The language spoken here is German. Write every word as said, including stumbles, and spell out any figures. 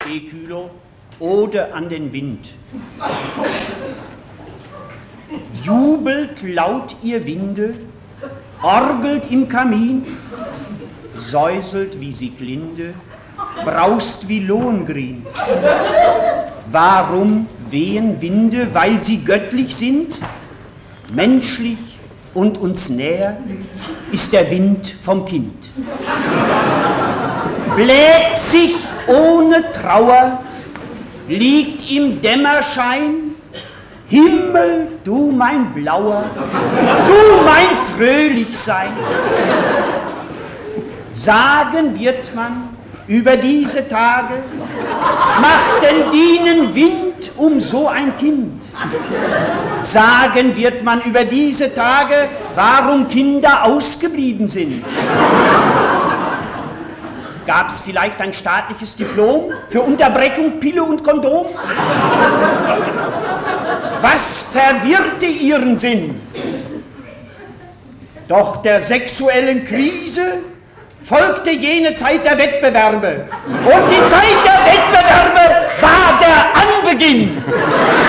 Stehkühler oder an den Wind. Jubelt laut ihr Winde, orgelt im Kamin, säuselt wie Sieglinde, braust wie Lohengrin. Warum wehen Winde? Weil sie göttlich sind, menschlich und uns näher ist der Wind vom Kind. Bläht sich ohne Trauer, liegt im Dämmerschein, Himmel, du mein Blauer, du mein Fröhlichsein. Sagen wird man über diese Tage, macht denn dienen Wind um so ein Kind. Sagen wird man über diese Tage, warum Kinder ausgeblieben sind. Gab es vielleicht ein staatliches Diplom für Unterbrechung, Pille und Kondom? Was verwirrte ihren Sinn? Doch der sexuellen Krise folgte jene Zeit der Wettbewerbe. Und die Zeit der Wettbewerbe war der Anbeginn.